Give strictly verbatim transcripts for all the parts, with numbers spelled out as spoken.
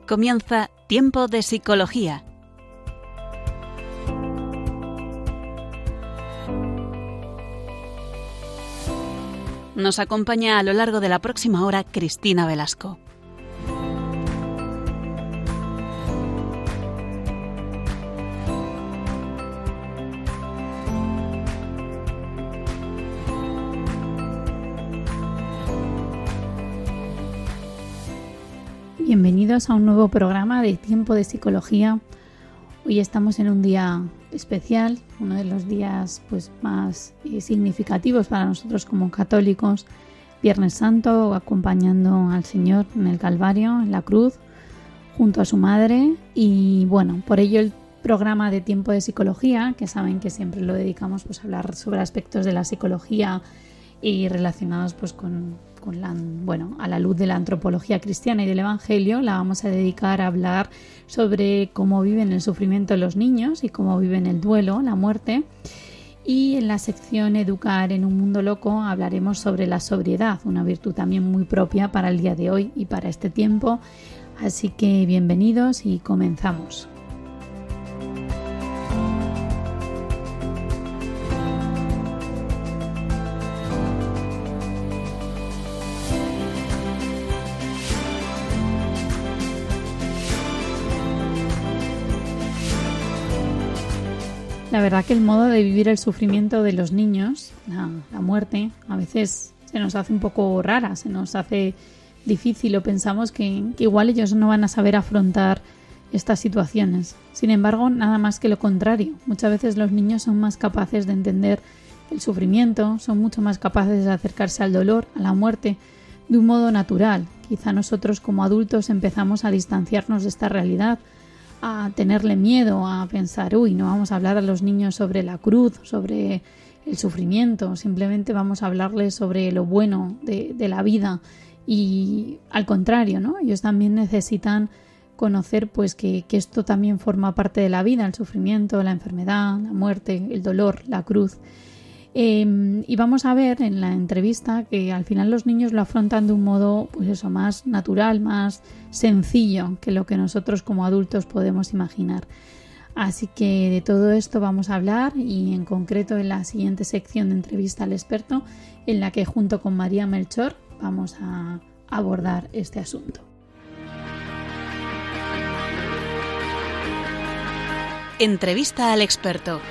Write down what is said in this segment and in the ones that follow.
comienza Tiempo de Psicología. Nos acompaña a lo largo de la próxima hora Cristina Velasco. Bienvenidos a un nuevo programa de Tiempo de Psicología. Hoy estamos en un día especial, uno de los días pues, más eh, significativos para nosotros como católicos, Viernes Santo, acompañando al Señor en el Calvario, en la cruz, junto a su madre. Y bueno, por ello el programa de Tiempo de Psicología, que saben que siempre lo dedicamos pues, a hablar sobre aspectos de la psicología y relacionados pues, con... Con la, bueno, a la luz de la antropología cristiana y del Evangelio, la vamos a dedicar a hablar sobre cómo viven el sufrimiento los niños y cómo viven el duelo, la muerte. Y en la sección Educar en un mundo loco hablaremos sobre la sobriedad, una virtud también muy propia para el día de hoy y para este tiempo. Así que bienvenidos y comenzamos. La verdad que el modo de vivir el sufrimiento de los niños, la, la muerte, a veces se nos hace un poco rara, se nos hace difícil o pensamos que, que igual ellos no van a saber afrontar estas situaciones. Sin embargo, nada más que lo contrario. Muchas veces los niños son más capaces de entender el sufrimiento, son mucho más capaces de acercarse al dolor, a la muerte, de un modo natural. Quizá nosotros como adultos empezamos a distanciarnos de esta realidad, a tenerle miedo, a pensar, uy, no vamos a hablar a los niños sobre la cruz, sobre el sufrimiento, simplemente vamos a hablarles sobre lo bueno de, de la vida. Y al contrario, ¿no? Ellos también necesitan conocer pues que, que esto también forma parte de la vida, el sufrimiento, la enfermedad, la muerte, el dolor, la cruz. Eh, y vamos a ver en la entrevista que al final los niños lo afrontan de un modo pues eso, más natural, más sencillo que lo que nosotros como adultos podemos imaginar. Así que de todo esto vamos a hablar y en concreto en la siguiente sección de entrevista al experto, en la que junto con María Melchor vamos a abordar este asunto. Entrevista al experto.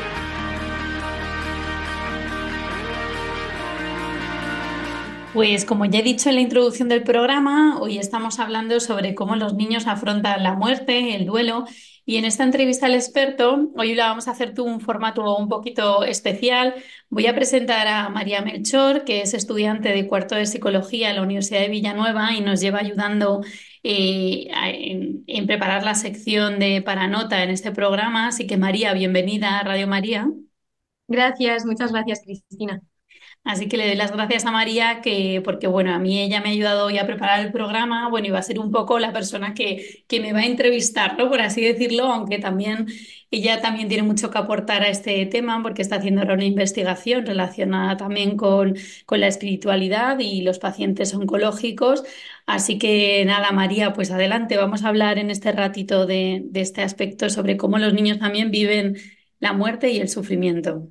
Pues como ya he dicho en la introducción del programa, hoy estamos hablando sobre cómo los niños afrontan la muerte, el duelo, y en esta entrevista al experto, hoy la vamos a hacer tú un formato un poquito especial. Voy a presentar a María Melchor, que es estudiante de cuarto de psicología en la Universidad de Villanueva y nos lleva ayudando eh, a- en, en preparar la sección de Paranota en este programa. Así que María, bienvenida a Radio María. Gracias, muchas gracias, Cristina. Así que le doy las gracias a María que, porque bueno, a mí ella me ha ayudado hoy a preparar el programa, bueno, y va a ser un poco la persona que, que me va a entrevistar, ¿no? Por así decirlo, aunque también ella también tiene mucho que aportar a este tema porque está haciendo ahora una investigación relacionada también con, con la espiritualidad y los pacientes oncológicos. Así que nada, María, pues adelante, vamos a hablar en este ratito de, de este aspecto sobre cómo los niños también viven la muerte y el sufrimiento.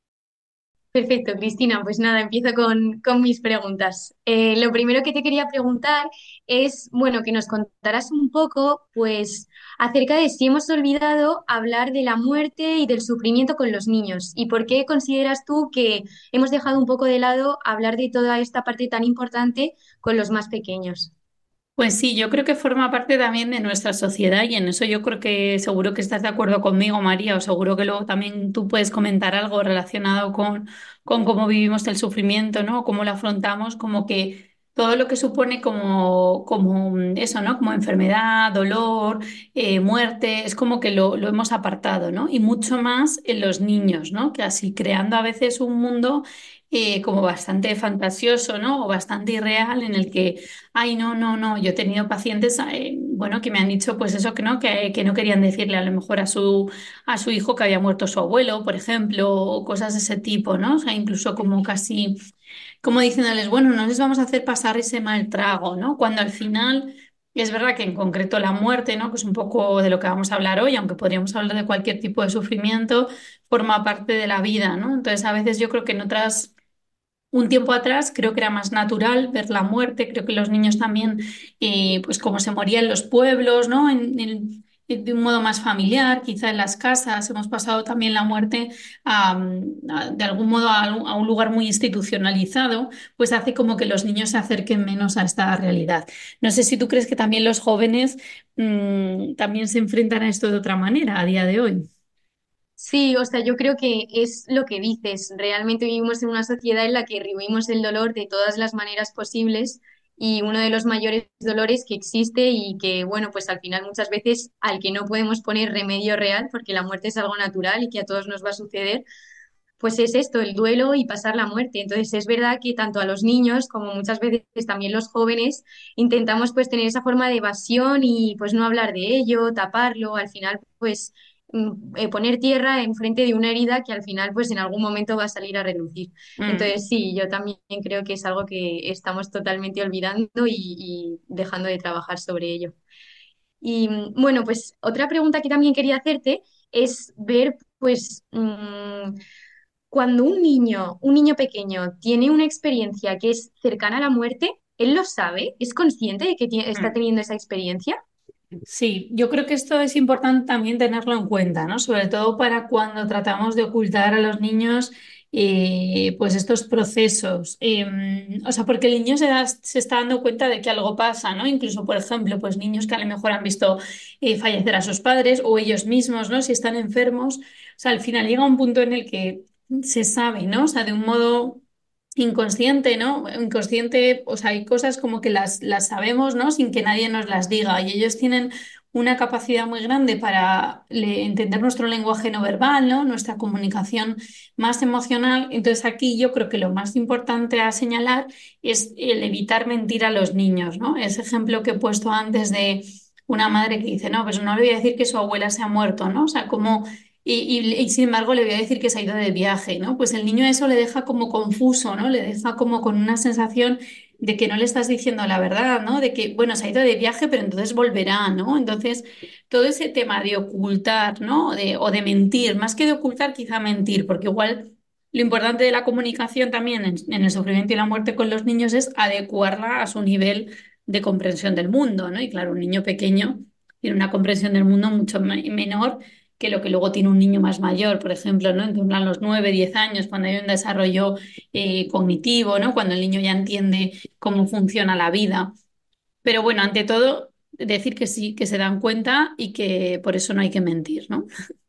Perfecto, Cristina. Pues nada, empiezo con, con mis preguntas. Eh, lo primero que te quería preguntar es, bueno, que nos contaras un poco, pues, acerca de si hemos olvidado hablar de la muerte y del sufrimiento con los niños y por qué consideras tú que hemos dejado un poco de lado hablar de toda esta parte tan importante con los más pequeños. Pues sí, yo creo que forma parte también de nuestra sociedad y en eso yo creo que seguro que estás de acuerdo conmigo, María, o seguro que luego también tú puedes comentar algo relacionado con, con cómo vivimos el sufrimiento, ¿no? Cómo lo afrontamos, como que todo lo que supone como, como eso, ¿no? Como enfermedad, dolor, eh, muerte, es como que lo, lo hemos apartado, ¿no? Y mucho más en los niños, ¿no? Que así creando a veces un mundo eh, como bastante fantasioso, ¿no? O bastante irreal en el que ay, no, no, no. Yo he tenido pacientes, eh, bueno, que me han dicho, pues eso, que no, que, que no querían decirle a lo mejor a su, a su hijo que había muerto su abuelo, por ejemplo, o cosas de ese tipo, ¿no? O sea, incluso como casi, como diciéndoles, bueno, no les vamos a hacer pasar ese mal trago, ¿no? Cuando al final Y es verdad que en concreto la muerte, ¿no? Que es un poco de lo que vamos a hablar hoy, aunque podríamos hablar de cualquier tipo de sufrimiento, forma parte de la vida, ¿no? Entonces, a veces yo creo que en otras un tiempo atrás creo que era más natural ver la muerte, creo que los niños también, eh, pues como se moría en los pueblos, ¿no? En, en- de un modo más familiar, quizá en las casas, hemos pasado también la muerte a, a- de algún modo a, un a un lugar muy institucionalizado, pues hace como que los niños se acerquen menos a esta realidad. No sé si tú crees que también los jóvenes mm, también se enfrentan a esto de otra manera a día de hoy. Sí, o sea, yo creo que es lo que dices. Realmente vivimos en una sociedad en la que rehuimos el dolor de todas las maneras posibles y uno de los mayores dolores que existe y que, bueno, pues al final muchas veces al que no podemos poner remedio real, porque la muerte es algo natural y que a todos nos va a suceder, pues es esto, el duelo y pasar la muerte. Entonces es verdad que tanto a los niños como muchas veces también los jóvenes intentamos pues tener esa forma de evasión y pues no hablar de ello, taparlo, al final pues mm, eh, poner tierra enfrente de una herida que al final pues en algún momento va a salir a relucir. Mm. Entonces sí, yo también creo que es algo que estamos totalmente olvidando y, y dejando de trabajar sobre ello. Y mm, bueno, pues otra pregunta que también quería hacerte es ver pues... mm, cuando un niño, un niño pequeño, tiene una experiencia que es cercana a la muerte, ¿él lo sabe? ¿Es consciente de que tie- está Mm. teniendo esa experiencia? Sí, yo creo que esto es importante también tenerlo en cuenta, ¿no? Sobre todo para cuando tratamos de ocultar a los niños eh, pues estos procesos. Eh, o sea, porque el niño se, da- se está dando cuenta de que algo pasa, ¿no? Incluso, por ejemplo, pues niños que a lo mejor han visto eh, fallecer a sus padres o ellos mismos, ¿no? Si están enfermos. O sea, al final llega un punto en el que se sabe, ¿no? O sea, de un modo inconsciente, ¿no? Inconsciente, o sea, hay cosas como que las, las sabemos, ¿no? Sin que nadie nos las diga. Y ellos tienen una capacidad muy grande para le- entender nuestro lenguaje no verbal, ¿no? Nuestra comunicación más emocional. Entonces aquí yo creo que lo más importante a señalar es el evitar mentir a los niños, ¿no? Ese ejemplo que he puesto antes de una madre que dice, no, pues no le voy a decir que su abuela se ha muerto, ¿no? O sea, como y, y- y, sin embargo le voy a decir que se ha ido de viaje, ¿no? Pues el niño eso le deja como confuso, ¿no? Le deja como con una sensación de que no le estás diciendo la verdad, ¿no? De que, bueno, se ha ido de viaje, pero entonces volverá, ¿no? Entonces, todo ese tema de ocultar, ¿no? De- o de mentir, más que de ocultar, quizá mentir, porque igual lo importante de la comunicación también en, en el sufrimiento y la muerte con los niños es adecuarla a su nivel de comprensión del mundo, ¿no? Y claro, un niño pequeño tiene una comprensión del mundo mucho me- menor que lo que luego tiene un niño más mayor, por ejemplo, ¿no? En torno a los nueve diez años, cuando hay un desarrollo eh, cognitivo, ¿no? Cuando el niño ya entiende cómo funciona la vida. Pero bueno, ante todo, decir que sí, que se dan cuenta y que por eso no hay que mentir, ¿no?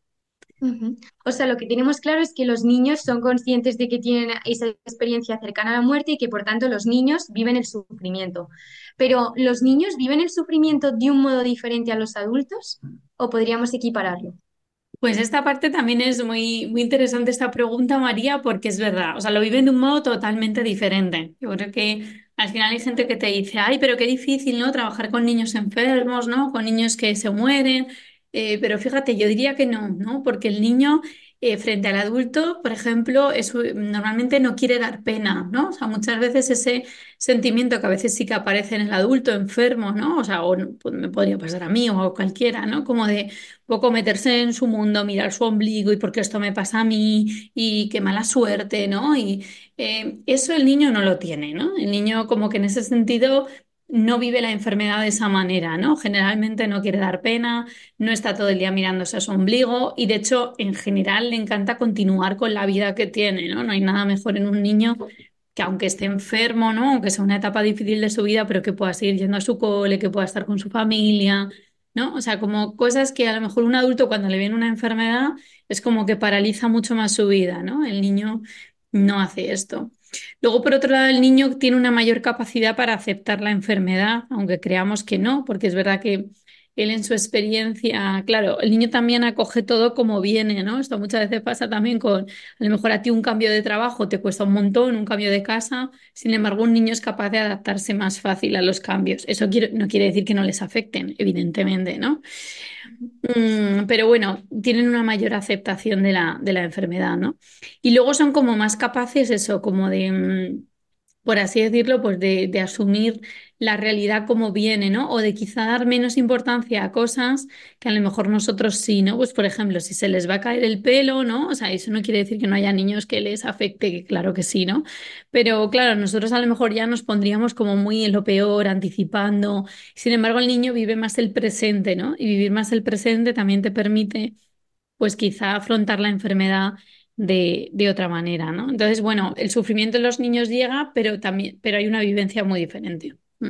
Ujú. O sea, lo que tenemos claro es que los niños son conscientes de que tienen esa experiencia cercana a la muerte y que por tanto los niños viven el sufrimiento. Pero ¿los niños viven el sufrimiento de un modo diferente a los adultos o podríamos equipararlo? Pues esta parte también es muy, muy interesante esta pregunta, María, porque es verdad, o sea, lo viven de un modo totalmente diferente. Yo creo que al final hay gente que te dice, ay, pero qué difícil, ¿no? Trabajar con niños enfermos, ¿no? Con niños que se mueren. Eh, pero fíjate, yo diría que no, ¿no? Porque el niño eh, frente al adulto, por ejemplo, es, normalmente no quiere dar pena, ¿no? O sea, muchas veces ese sentimiento que a veces sí que aparece en el adulto enfermo, ¿no? O sea, o no- pues me podría pasar a mí o a cualquiera, ¿no? Como de poco meterse en su mundo, mirar su ombligo y por qué esto me pasa a mí y qué mala suerte, ¿no? Y eh, eso el niño no lo tiene, ¿no? El niño como que en ese sentido no vive la enfermedad de esa manera, ¿no? Generalmente no quiere dar pena, no está todo el día mirándose a su ombligo y de hecho en general le encanta continuar con la vida que tiene, ¿no? No hay nada mejor en un niño que aunque esté enfermo, ¿no? Aunque sea una etapa difícil de su vida, pero que pueda seguir yendo a su cole, que pueda estar con su familia, ¿no? O sea, como cosas que a lo mejor un adulto cuando le viene una enfermedad es como que paraliza mucho más su vida, ¿no? El niño no hace esto. Luego, por otro lado, el niño tiene una mayor capacidad para aceptar la enfermedad, aunque creamos que no, porque es verdad que él en su experiencia, claro, el niño también acoge todo como viene, ¿no? Esto muchas veces pasa también con, a lo mejor a ti un cambio de trabajo te cuesta un montón, un cambio de casa, sin embargo, un niño es capaz de adaptarse más fácil a los cambios. Eso quiere- no quiere decir que no les afecten, evidentemente, ¿no? Mm, pero bueno, tienen una mayor aceptación de la, de la enfermedad, ¿no? Y luego son como más capaces, eso, como de, mm, por así decirlo, pues de, de asumir la realidad como viene, ¿no? O de quizá dar menos importancia a cosas que a lo mejor nosotros sí, ¿no? Pues por ejemplo, si se les va a caer el pelo, ¿no? O sea, eso no quiere decir que no haya niños que les afecte, que claro que sí, ¿no? Pero claro, nosotros a lo mejor ya nos pondríamos como muy en lo peor, anticipando. Sin embargo, el niño vive más el presente, ¿no? Y vivir más el presente también te permite pues quizá afrontar la enfermedad de, de otra manera, ¿no? Entonces, bueno, el sufrimiento en los niños llega, pero también, pero hay una vivencia muy diferente. Mm.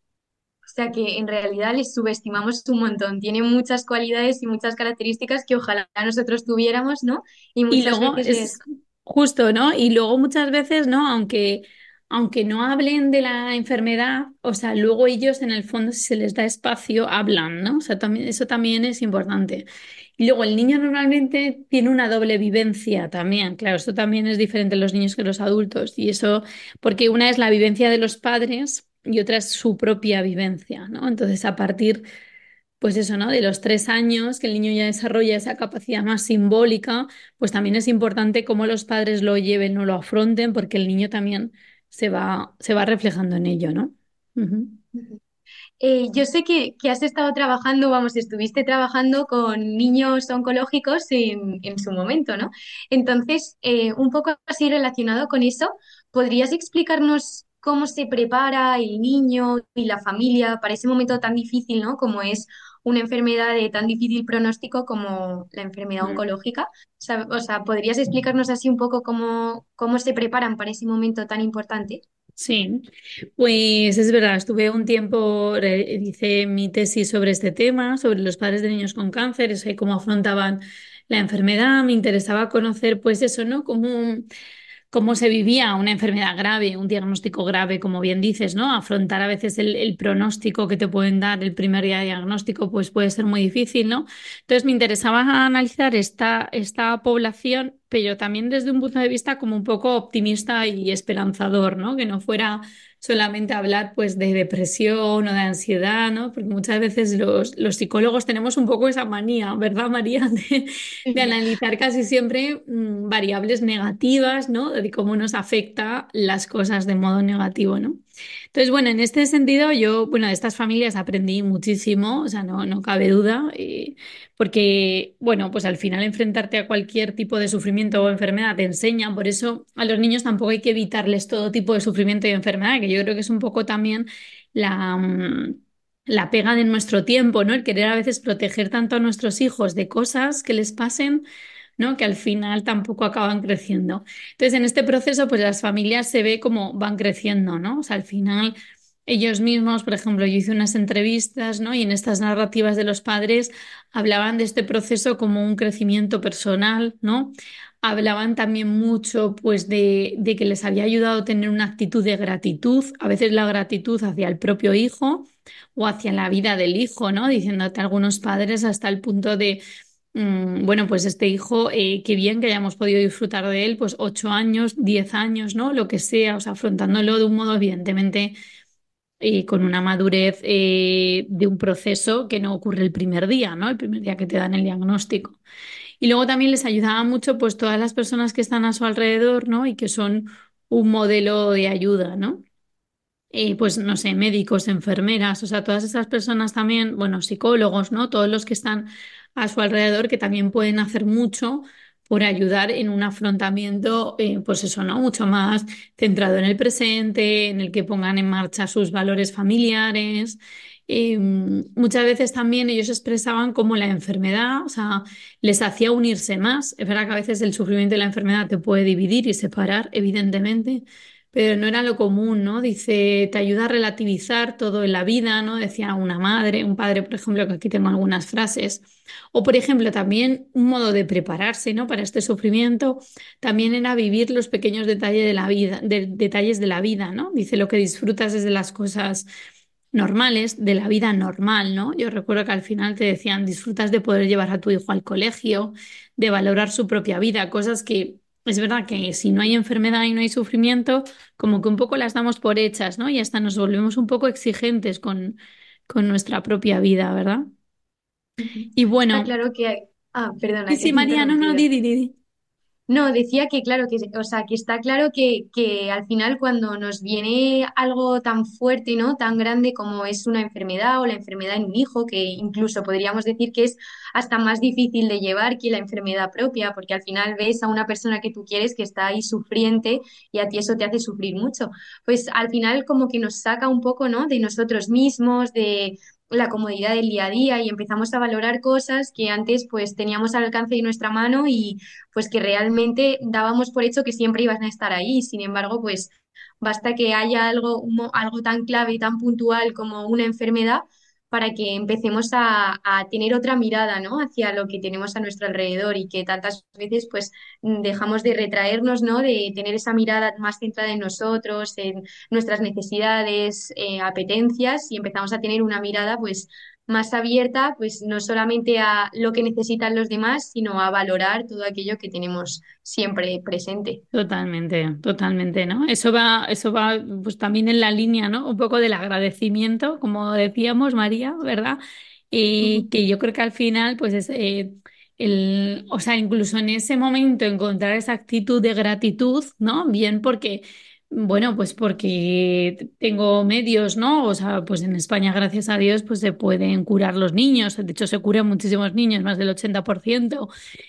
O sea que en realidad les subestimamos un montón. Tiene muchas cualidades y muchas características que ojalá nosotros tuviéramos, ¿no? Y Y muchas luego veces les... es justo, ¿no? Y luego muchas veces, ¿no? Aunque, aunque no hablen de la enfermedad, o sea, luego ellos en el fondo, si se les da espacio, hablan, ¿no? O sea, también, eso también es importante. Y luego el niño normalmente tiene una doble vivencia también. Claro, esto también es diferente en los niños que los adultos. Y eso, porque una es la vivencia de los padres y otra es su propia vivencia, ¿no? Entonces, a partir pues eso, ¿no? De los tres años, que el niño ya desarrolla esa capacidad más simbólica, pues también es importante cómo los padres lo lleven o lo afronten, porque el niño también se va, se va reflejando en ello, ¿no? Ujú. Eh, yo sé que, que has estado trabajando, vamos, estuviste trabajando con niños oncológicos en, en su momento, ¿no? Entonces, eh, un poco así relacionado con eso, ¿podrías explicarnos cómo se prepara el niño y la familia para ese momento tan difícil, ¿no? Como es una enfermedad de tan difícil pronóstico como la enfermedad Mm. oncológica. O sea, o sea, ¿podrías explicarnos así un poco cómo, cómo se preparan para ese momento tan importante? Sí, pues es verdad, estuve un tiempo, re- hice mi tesis sobre este tema, sobre los padres de niños con cáncer, o sea, cómo afrontaban la enfermedad, me interesaba conocer pues eso, ¿no? Cómo, cómo se vivía una enfermedad grave, un diagnóstico grave, como bien dices, ¿no? Afrontar a veces el, el pronóstico que te pueden dar el primer día de diagnóstico, pues puede ser muy difícil, ¿no? Entonces me interesaba analizar esta, esta población, pero también desde un punto de vista como un poco optimista y esperanzador, ¿no? Que no fuera solamente hablar pues de depresión o de ansiedad, ¿no? Porque muchas veces los, los psicólogos tenemos un poco esa manía, ¿verdad, María? De, de analizar casi siempre mm, variables negativas, ¿no? De cómo nos afecta las cosas de modo negativo, ¿no? Entonces, bueno, en este sentido yo, bueno, de estas familias aprendí muchísimo, o sea, no, no cabe duda, eh, porque, bueno, pues al final enfrentarte a cualquier tipo de sufrimiento o enfermedad te enseña, por eso a los niños tampoco hay que evitarles todo tipo de sufrimiento y enfermedad, que yo creo que es un poco también la... mm, la pega de nuestro tiempo, ¿no? El querer a veces proteger tanto a nuestros hijos de cosas que les pasen, ¿no? Que al final tampoco acaban creciendo. Entonces, en este proceso, pues las familias se ve como van creciendo, ¿no? O sea, al final ellos mismos, por ejemplo, yo hice unas entrevistas, ¿no? Y en estas narrativas de los padres hablaban de este proceso como un crecimiento personal, ¿no? Hablaban también mucho, pues, de, de que les había ayudado a tener una actitud de gratitud, a veces la gratitud hacia el propio hijo o hacia la vida del hijo, ¿no? Diciéndote algunos padres hasta el punto de mm, bueno, pues este hijo, eh, qué bien que hayamos podido disfrutar de él, pues ocho años, diez años, ¿no? Lo que sea, o sea, afrontándolo de un modo, evidentemente, eh, con una madurez eh, de un proceso que no ocurre el primer día, ¿no? El primer día que te dan el diagnóstico. Y luego también les ayudaba mucho, pues, todas las personas que están a su alrededor, ¿no? Y que son un modelo de ayuda, ¿no? Eh, pues no sé, médicos, enfermeras, o sea, todas esas personas también, bueno, psicólogos, ¿no? Todos los que están a su alrededor que también pueden hacer mucho por ayudar en un afrontamiento, eh, pues eso, ¿no? Mucho más centrado en el presente, en el que pongan en marcha sus valores familiares. Eh, muchas veces también ellos expresaban cómo la enfermedad, o sea, les hacía unirse más. Es verdad que a veces el sufrimiento y la enfermedad te puede dividir y separar, evidentemente, pero no era lo común, ¿no? Dice, te ayuda a relativizar todo en la vida, ¿no? Decía una madre, un padre, por ejemplo, que aquí tengo algunas frases. O, por ejemplo, también un modo de prepararse, ¿no? Para este sufrimiento, también era vivir los pequeños detalles de la vida, de- detalles de la vida, ¿no? Dice, lo que disfrutas es de las cosas normales, de la vida normal, ¿no? Yo recuerdo que al final te decían, disfrutas de poder llevar a tu hijo al colegio, de valorar su propia vida, cosas que es verdad que si no hay enfermedad y no hay sufrimiento, como que un poco las damos por hechas, ¿no? Y hasta nos volvemos un poco exigentes con, con nuestra propia vida, ¿verdad? Ujú. Y Está bueno, claro que hay... Ah, sí, perdona, que sí, te he María, no, no, interrumpido. di, di, di, di. No, decía que claro, que, o sea, que está claro que, que al final cuando nos viene algo tan fuerte, ¿no? Tan grande como es una enfermedad o la enfermedad en un hijo, que incluso podríamos decir que es hasta más difícil de llevar que la enfermedad propia, porque al final ves a una persona que tú quieres que está ahí sufriente y a ti eso te hace sufrir mucho. Pues al final como que nos saca un poco, ¿no? De nosotros mismos, de la comodidad del día a día y empezamos a valorar cosas que antes pues teníamos al alcance de nuestra mano y pues que realmente dábamos por hecho que siempre iban a estar ahí. Sin embargo, pues basta que haya algo, un mo- algo tan clave y tan puntual como una enfermedad para que empecemos a, a tener otra mirada, ¿no? Hacia lo que tenemos a nuestro alrededor y que tantas veces pues mm, dejamos de retraernos, ¿no? De tener esa mirada más centrada en nosotros, en nuestras necesidades, eh, apetencias y empezamos a tener una mirada pues más abierta, pues no solamente a lo que necesitan los demás, sino a valorar todo aquello que tenemos siempre presente. Totalmente, totalmente, ¿no? Eso va, eso va pues también en la línea, ¿no? Un poco del agradecimiento, como decíamos, María, ¿verdad? Y Ujú. que yo creo que al final, pues es eh, el, o sea, incluso en ese momento encontrar esa actitud de gratitud, ¿no? Bien porque, bueno, pues porque tengo medios, ¿no? O sea, pues en España, gracias a Dios, pues se pueden curar los niños. De hecho, se curan muchísimos niños, más del ochenta por ciento.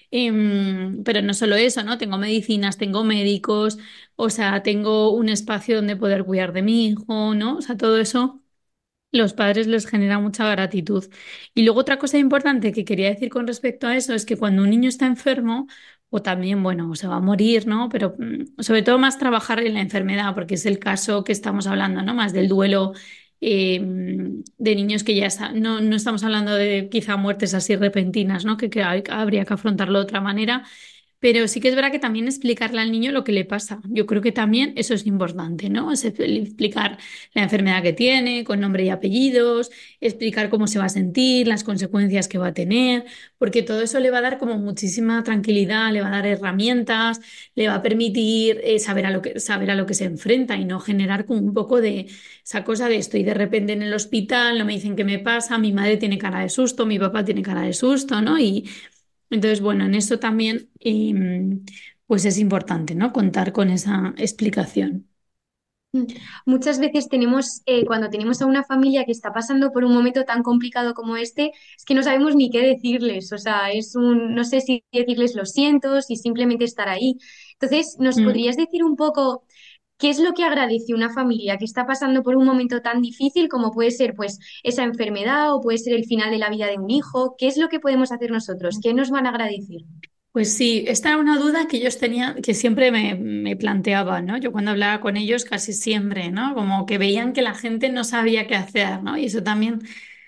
Em, pero no solo eso, ¿no? Tengo medicinas, tengo médicos, o sea, tengo un espacio donde poder cuidar de mi hijo, ¿no? O sea, todo eso los padres les genera mucha gratitud. Y luego otra cosa importante que quería decir con respecto a eso es que cuando un niño está enfermo, o también, bueno, se va a morir, ¿no? Pero mm, sobre todo más trabajar en la enfermedad, porque es el caso que estamos hablando, ¿no? Más del duelo eh, de niños que ya está, no, no estamos hablando de quizá muertes así repentinas, ¿no? Que, que hay- habría que afrontarlo de otra manera, pero sí que es verdad que también explicarle al niño lo que le pasa. Yo creo que también eso es importante, ¿no? Es explicar la enfermedad que tiene, con nombre y apellidos, explicar cómo se va a sentir, las consecuencias que va a tener, porque todo eso le va a dar como muchísima tranquilidad, le va a dar herramientas, le va a permitir eh, saber a lo que, saber a lo que se enfrenta y no generar como un poco de esa cosa de estoy de repente en el hospital, no me dicen qué me pasa, mi madre tiene cara de susto, mi papá tiene cara de susto, ¿no? Y entonces, bueno, en eso también, em, pues es importante, ¿no? Contar con esa explicación. Mm. Muchas veces tenemos, eh, cuando tenemos a una familia que está pasando por un momento tan complicado como este, es que no sabemos ni qué decirles. O sea, es un, no sé si decirles lo siento, si simplemente estar ahí. Entonces, ¿nos Mm. podrías decir un poco qué es lo que agradece una familia que está pasando por un momento tan difícil como puede ser, pues, esa enfermedad o puede ser el final de la vida de un hijo? ¿Qué es lo que podemos hacer nosotros? ¿Qué nos van a agradecer? Pues sí, esta era una duda que ellos tenían, que siempre me, me planteaban, ¿no? Yo cuando hablaba con ellos casi siempre, ¿no? Como que veían que la gente no sabía qué hacer, ¿no? Y eso también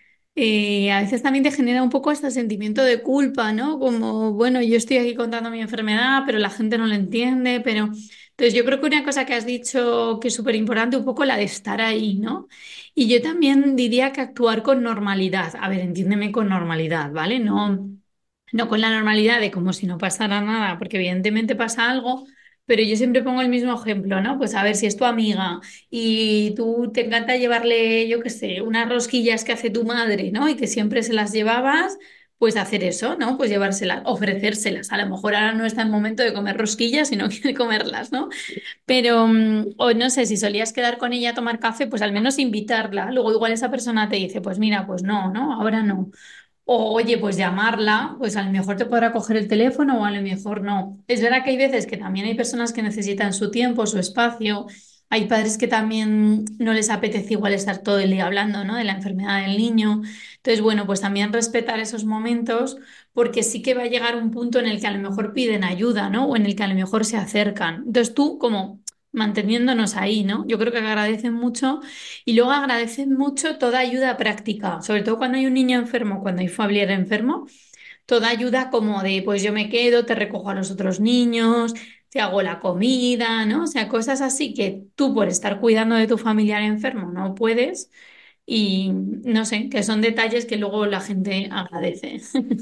eh, a veces también te genera un poco este sentimiento de culpa, ¿no? Como, bueno, yo estoy aquí contando mi enfermedad, pero la gente no lo entiende, pero... Entonces yo creo que una cosa que has dicho que es súper importante, un poco la de estar ahí, ¿no? Y yo también diría que actuar con normalidad. A ver, entiéndeme con normalidad, ¿vale? No, no con la normalidad de como si no pasara nada, porque evidentemente pasa algo, pero yo siempre pongo el mismo ejemplo, ¿no? Pues a ver, si es tu amiga y tú te encanta llevarle, yo qué sé, unas rosquillas que hace tu madre, ¿no? Y que siempre se las llevabas, pues hacer eso, ¿no? Pues llevárselas, ofrecérselas. A lo mejor ahora no está el momento de comer rosquillas y no quiere comerlas, ¿no? Pero, mm, o no sé, si solías quedar con ella a tomar café, pues al menos invitarla. Luego igual esa persona te dice, pues mira, pues no, ¿no? Ahora no. O oye, pues llamarla, pues a lo mejor te podrá coger el teléfono o a lo mejor no. Es verdad que hay veces que también hay personas que necesitan su tiempo, su espacio. Hay padres que también no les apetece igual estar todo el día hablando, ¿no? De la enfermedad del niño. Entonces, bueno, pues también respetar esos momentos porque sí que va a llegar un punto en el que a lo mejor piden ayuda, ¿no? O en el que a lo mejor se acercan. Entonces tú como manteniéndonos ahí, ¿no? Yo creo que agradecen mucho y luego agradecen mucho toda ayuda práctica, sobre todo cuando hay un niño enfermo, cuando hay familiar enfermo, toda ayuda como de, pues yo me quedo, te recojo a los otros niños, te hago la comida, ¿no? O sea, cosas así que tú por estar cuidando de tu familiar enfermo no puedes y no sé, que son detalles que luego la gente agradece.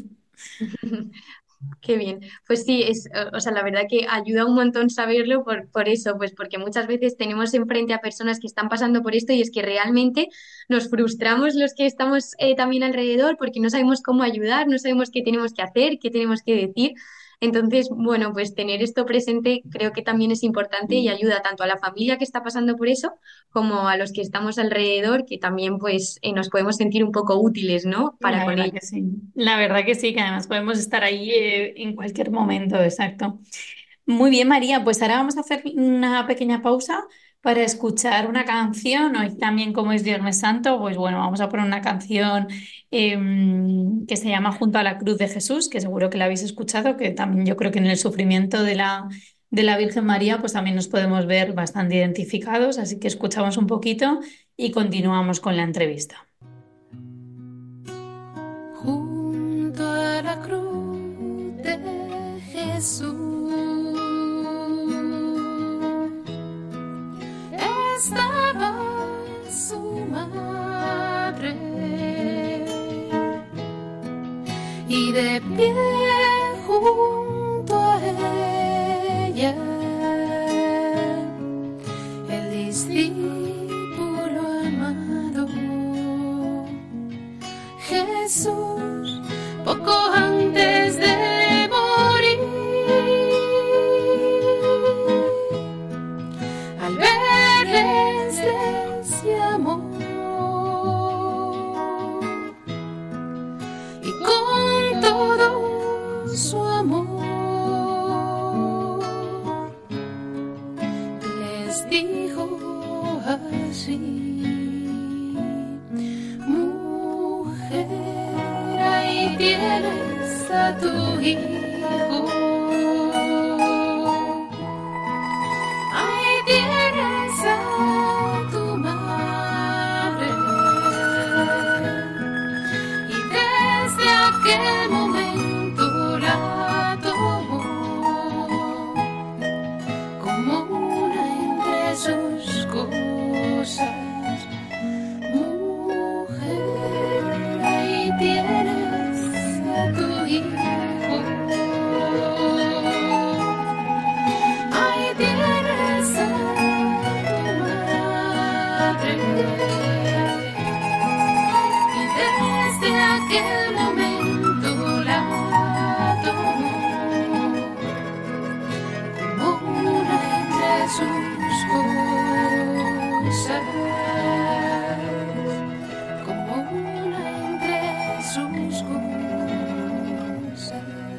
Qué bien. Pues sí, es, eh, o sea, la verdad que ayuda un montón saberlo por, por eso, pues porque muchas veces tenemos enfrente a personas que están pasando por esto y es que realmente nos frustramos los que estamos eh, también alrededor porque no sabemos cómo ayudar, no sabemos qué tenemos que hacer, qué tenemos que decir. Entonces, bueno, pues tener esto presente creo que también es importante y ayuda tanto a la familia que está pasando por eso como a los que estamos alrededor, que también pues eh, nos podemos sentir un poco útiles, ¿no? Para La con verdad ellos. que sí. La verdad que sí, que además podemos estar ahí eh, en cualquier momento, exacto. Muy bien, María, pues ahora vamos a hacer una pequeña pausa para escuchar una canción. Hoy también, como es Viernes Santo, pues bueno, vamos a poner una canción em, que se llama Junto a la Cruz de Jesús, que seguro que la habéis escuchado, que también yo creo que en el sufrimiento de la, de la Virgen María, pues también nos podemos ver bastante identificados. Así que escuchamos un poquito y continuamos con la entrevista. Junto a la cruz de Jesús estaba su madre, y de pie junto a ella el discípulo amado Jesús, poco antes de morir, al verles les llamó y con todo su amor les dijo así: mujer, ahí tienes a tu hijo, ahí tienes a tu madre. Y desde aquel momento la tomó como una entre sus cosas. Mujer, ahí tienes a tu hijo, ahí tienes a tu madre. Y desde aquel momento la tomó como una entre sus cosas, como una entre sus cosas.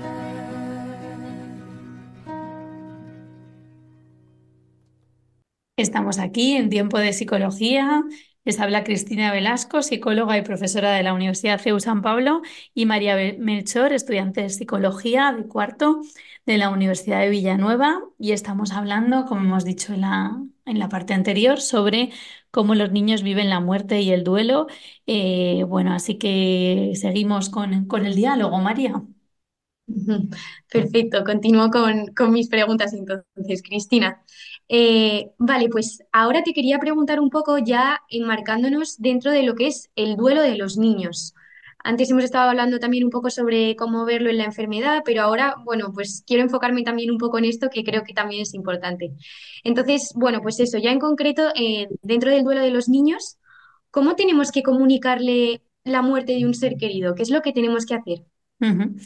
Estamos aquí en Tiempo de Psicología. Les habla Cristina Velasco, psicóloga y profesora de la Universidad C E U San Pablo, y María Be- Melchor, estudiante de Psicología de cuarto de la Universidad de Villanueva. Y estamos hablando, como hemos dicho en la, en la parte anterior, sobre cómo los niños viven la muerte y el duelo. Eh, bueno, así que seguimos con, con el diálogo, María. Ujú. Perfecto, continúo con, con mis preguntas entonces, Cristina. Eh, vale, pues ahora te quería preguntar un poco ya enmarcándonos dentro de lo que es el duelo de los niños. Antes hemos estado hablando también un poco sobre cómo verlo en la enfermedad, pero ahora, bueno, pues quiero enfocarme también un poco en esto que creo que también es importante. Entonces, bueno, pues eso, ya en concreto, eh, dentro del duelo de los niños, ¿cómo tenemos que comunicarle la muerte de un ser querido? ¿Qué es lo que tenemos que hacer? Ujú.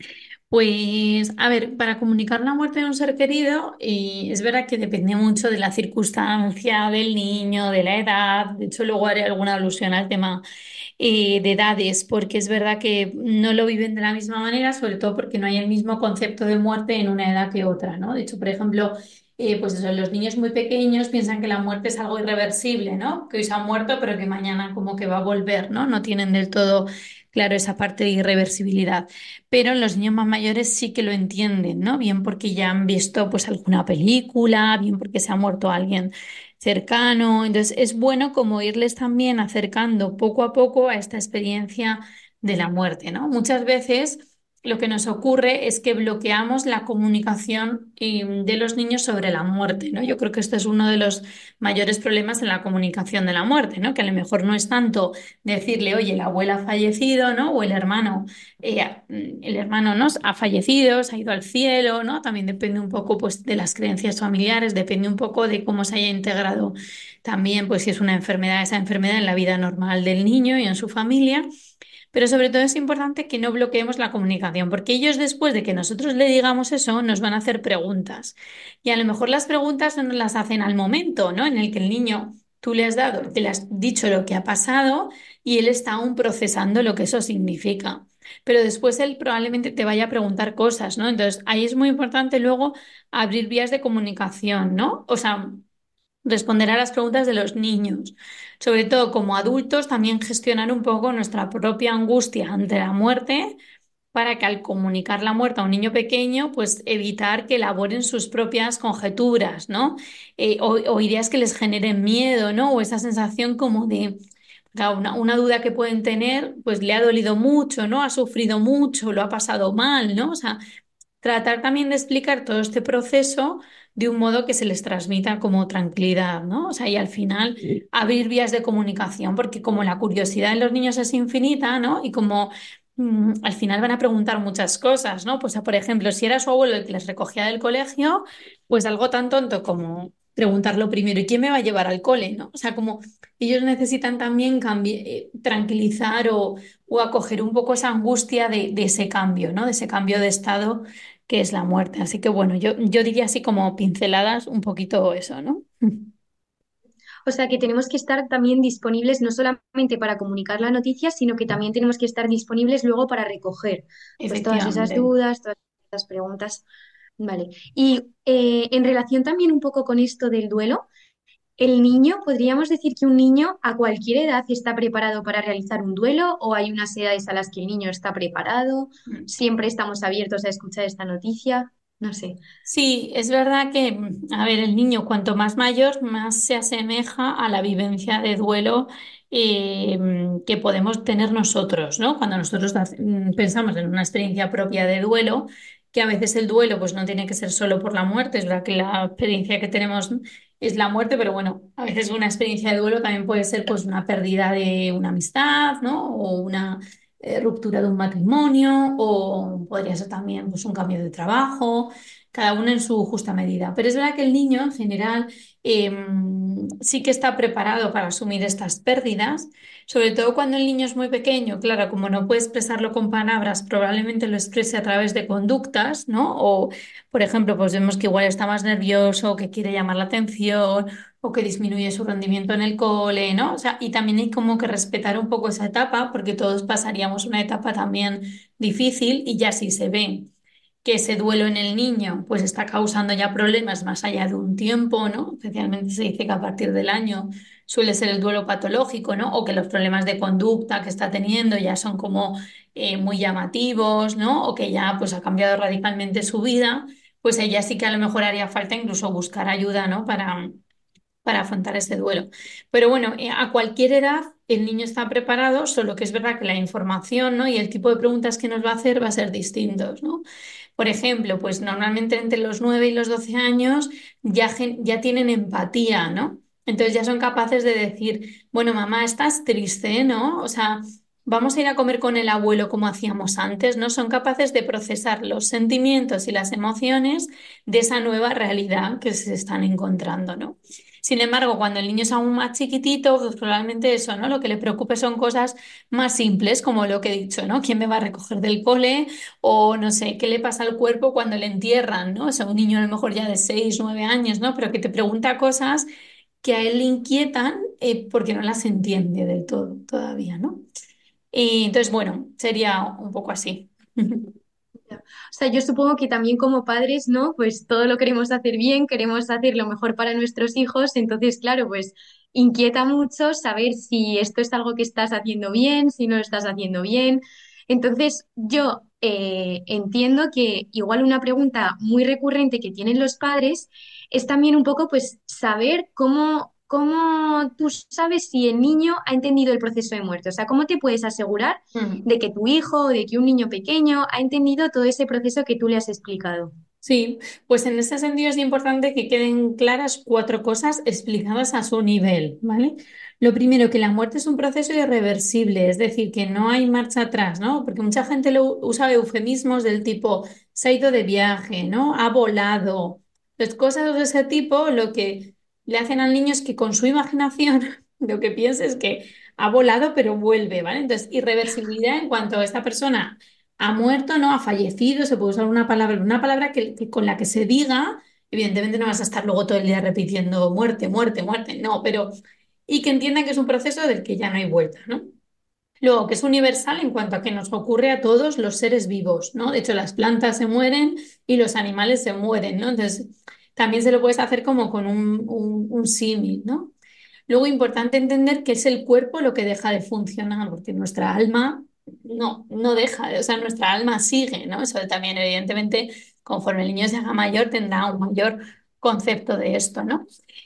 Pues, a ver, para comunicar la muerte de un ser querido, eh, es verdad que depende mucho de la circunstancia del niño, de la edad. De hecho, luego haré alguna alusión al tema eh, de edades, porque es verdad que no lo viven de la misma manera, sobre todo porque no hay el mismo concepto de muerte en una edad que otra, ¿no? De hecho, por ejemplo, eh, pues eso, los niños muy pequeños piensan que la muerte es algo irreversible, ¿no? Que hoy se ha muerto, pero que mañana como que va a volver, ¿no? No tienen del todo claro esa parte de irreversibilidad. Pero los niños más mayores sí que lo entienden, ¿no? Bien porque ya han visto pues alguna película, bien porque se ha muerto alguien cercano. Entonces es bueno como irles también acercando poco a poco a esta experiencia de la muerte, ¿no? Muchas veces lo que nos ocurre es que bloqueamos la comunicación eh, de los niños sobre la muerte, ¿no? Yo creo que este es uno de los mayores problemas en la comunicación de la muerte, ¿no? Que a lo mejor no es tanto decirle, oye, la abuela ha fallecido, ¿no? O el hermano, eh, el hermano nos ha fallecido, se ha ido al cielo, ¿no? También depende un poco, pues, de las creencias familiares, depende un poco de cómo se haya integrado también, pues, si es una enfermedad, esa enfermedad en la vida normal del niño y en su familia. Pero sobre todo es importante que no bloqueemos la comunicación, porque ellos después de que nosotros le digamos eso, nos van a hacer preguntas. Y a lo mejor las preguntas no nos las hacen al momento, ¿no? En el que el niño, tú le has dado, te le has dicho lo que ha pasado y él está aún procesando lo que eso significa. Pero después él probablemente te vaya a preguntar cosas, ¿no? Entonces ahí es muy importante luego abrir vías de comunicación, ¿no? O sea, responder a las preguntas de los niños. Sobre todo como adultos, también gestionar un poco nuestra propia angustia ante la muerte para que al comunicar la muerte a un niño pequeño, pues evitar que elaboren sus propias conjeturas, ¿no? Eh, o, o ideas que les generen miedo, ¿no? O esa sensación como de, claro, una, una duda que pueden tener, pues le ha dolido mucho, ¿no? Ha sufrido mucho, lo ha pasado mal, ¿no? O sea, tratar también de explicar todo este proceso de un modo que se les transmita como tranquilidad, ¿no? O sea, y al final abrir vías de comunicación, porque como la curiosidad en los niños es infinita, ¿no? Y como mm, al final van a preguntar muchas cosas, ¿no? Pues, por ejemplo, si era su abuelo el que les recogía del colegio, pues algo tan tonto como preguntarlo primero, ¿y quién me va a llevar al cole, ¿no? O sea, como ellos necesitan también cambi- eh, tranquilizar o, o acoger un poco esa angustia de, de ese cambio, ¿no? De ese cambio de estado que es la muerte. Así que bueno, yo, yo diría así como pinceladas un poquito eso, ¿no? O sea que tenemos que estar también disponibles no solamente para comunicar la noticia, sino que también tenemos que estar disponibles luego para recoger pues todas esas Efectivamente. dudas, todas esas preguntas. Vale. Y eh, en relación también un poco con esto del duelo, el niño, ¿podríamos decir que un niño a cualquier edad está preparado para realizar un duelo o hay unas edades a las que el niño está preparado? Mm. Siempre estamos abiertos a escuchar esta noticia. No sé. Sí, es verdad que, mm, a ver, el niño cuanto más mayor, más se asemeja a la vivencia de duelo eh, mm, que podemos tener nosotros, ¿no? Cuando nosotros hace- mm, pensamos en una experiencia propia de duelo, que a veces el duelo pues no tiene que ser solo por la muerte, es verdad que la experiencia que tenemos es la muerte, pero bueno, a veces una experiencia de duelo también puede ser pues una pérdida de una amistad, ¿no? O una eh, ruptura de un matrimonio, o podría ser también pues un cambio de trabajo, cada uno en su justa medida. Pero es verdad que el niño en general eh, sí que está preparado para asumir estas pérdidas, sobre todo cuando el niño es muy pequeño. Claro, como no puede expresarlo con palabras, probablemente lo exprese a través de conductas, ¿no? O, por ejemplo, pues vemos que igual está más nervioso, que quiere llamar la atención o que disminuye su rendimiento en el cole, ¿no? O sea, y también hay como que respetar un poco esa etapa, porque todos pasaríamos una etapa también difícil y ya si se ve que ese duelo en el niño pues está causando ya problemas más allá de un tiempo, ¿no? Especialmente se dice que a partir del año suele ser el duelo patológico, ¿no? O que los problemas de conducta que está teniendo ya son como eh, muy llamativos, ¿no? O que ya pues ha cambiado radicalmente su vida, pues ella sí que a lo mejor haría falta incluso buscar ayuda, ¿no? Para, para afrontar ese duelo. Pero bueno, eh, a cualquier edad el niño está preparado, solo que es verdad que la información, ¿no? Y el tipo de preguntas que nos va a hacer va a ser distintos, ¿no? Por ejemplo, pues normalmente entre los nueve y los doce años ya, gen- ya tienen empatía, ¿no? Entonces ya son capaces de decir, bueno, mamá, estás triste, ¿no? O sea, vamos a ir a comer con el abuelo como hacíamos antes, ¿no? Son capaces de procesar los sentimientos y las emociones de esa nueva realidad que se están encontrando, ¿no? Sin embargo, cuando el niño es aún más chiquitito, pues probablemente eso, ¿no? Lo que le preocupe son cosas más simples, como lo que he dicho, ¿no? ¿Quién me va a recoger del cole? O no sé, ¿qué le pasa al cuerpo cuando le entierran, ¿no? O sea, un niño a lo mejor ya de seis nueve años, ¿no? Pero que te pregunta cosas que a él le inquietan eh, porque no las entiende del todo todavía, ¿no? Y entonces, bueno, sería un poco así. O sea, yo supongo que también como padres, ¿no? Pues todo lo queremos hacer bien, queremos hacer lo mejor para nuestros hijos, entonces, claro, pues inquieta mucho saber si esto es algo que estás haciendo bien, si no lo estás haciendo bien. Entonces, yo eh, entiendo que igual una pregunta muy recurrente que tienen los padres es también un poco, pues, saber cómo, cómo tú sabes si el niño ha entendido el proceso de muerte. O sea, ¿cómo te puedes asegurar Mm. de que tu hijo o de que un niño pequeño ha entendido todo ese proceso que tú le has explicado? Sí, pues en ese sentido es importante que queden claras cuatro cosas explicadas a su nivel, ¿vale? Lo primero, que la muerte es un proceso irreversible, es decir, que no hay marcha atrás, ¿no? Porque mucha gente lo usa eufemismos del tipo se ha ido de viaje, ¿no? Ha volado. Pues cosas de ese tipo, lo que le hacen al niño es que con su imaginación Lo que piensa es que ha volado pero vuelve, ¿vale? Entonces, irreversibilidad en cuanto a esta persona ha muerto, ¿no? Ha fallecido, se puede usar una palabra, una palabra que, que con la que se diga, evidentemente no vas a estar luego todo el día repitiendo muerte, muerte, muerte, no, pero y que entiendan que es un proceso del que ya no hay vuelta, ¿no? Luego, que es universal en cuanto a que nos ocurre a todos los seres vivos, ¿no? De hecho, las plantas se mueren y los animales se mueren, ¿no? Entonces, también se lo puedes hacer como con un, un, un símil, ¿no? Luego, importante entender que es el cuerpo lo que deja de funcionar, porque nuestra alma no, no deja, o sea, nuestra alma sigue, ¿no? Eso también, evidentemente, conforme el niño se haga mayor, tendrá un mayor concepto de esto, ¿no?